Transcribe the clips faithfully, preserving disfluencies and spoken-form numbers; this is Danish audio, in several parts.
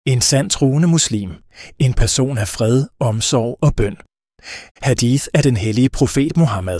En sand troende muslim. En person af fred, omsorg og bøn. Hadith af den hellige profet Muhammed.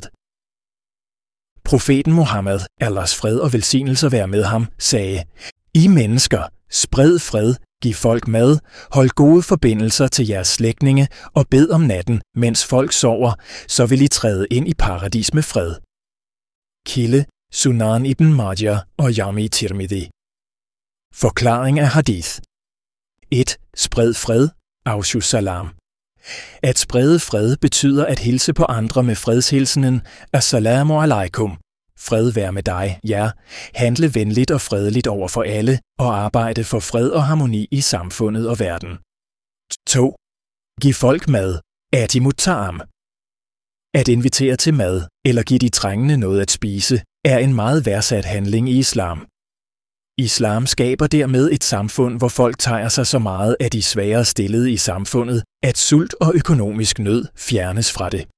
Profeten Muhammed, Allahs fred og velsignelser være med ham, sagde: I mennesker, spred fred, giv folk mad, hold gode forbindelser til jeres slægtninge og bed om natten, mens folk sover, så vil I træde ind i paradis med fred. Kilde: Sunan ibn Majah og Jami Tirmidhi. Forklaring af hadith. et. Spred fred, afshu salam. At sprede fred betyder at hilse på andre med fredshilsenen Assalamu alaikum. Fred være med dig, ja. Handle venligt og fredeligt over for alle og arbejde for fred og harmoni i samfundet og verden. to. Giv folk mad. Adimut ta'am. At invitere til mad eller give de trængende noget at spise er en meget værdsat handling i islam. Islam skaber dermed et samfund, hvor folk tager sig så meget af de svagere stillede i samfundet, at sult og økonomisk nød fjernes fra det.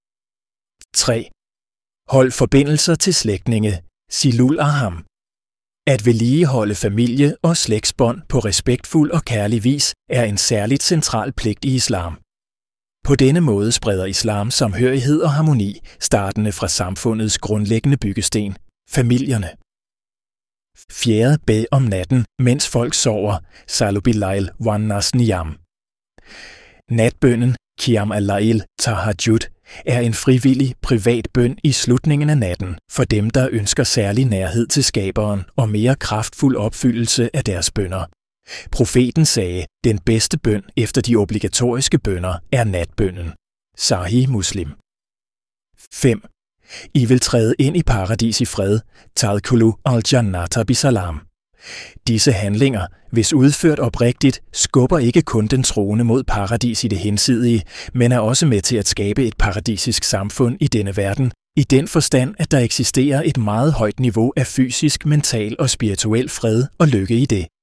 tre. Hold forbindelser til slægtninge, silul arham. At vedligeholde familie- og slægtsbånd på respektfuld og kærlig vis er en særligt central pligt i islam. På denne måde spreder islam samhørighed og harmoni, startende fra samfundets grundlæggende byggesten, familierne. fjerde. Bed om natten, mens folk sover, salu billail wan nas niyam. Natbønnen, qiyam al-lail tahajjud, er en frivillig, privat bøn i slutningen af natten for dem, der ønsker særlig nærhed til skaberen og mere kraftfuld opfyldelse af deres bønner. Profeten sagde, den bedste bøn efter de obligatoriske bønner er natbønnen. Sahih Muslim. fem. I vil træde ind i paradis i fred, tadkhulu al-jannata bisalam. Disse handlinger, hvis udført oprigtigt, skubber ikke kun den troende mod paradis i det hinsidige, men er også med til at skabe et paradisisk samfund i denne verden, i den forstand, at der eksisterer et meget højt niveau af fysisk, mental og spirituel fred og lykke i det.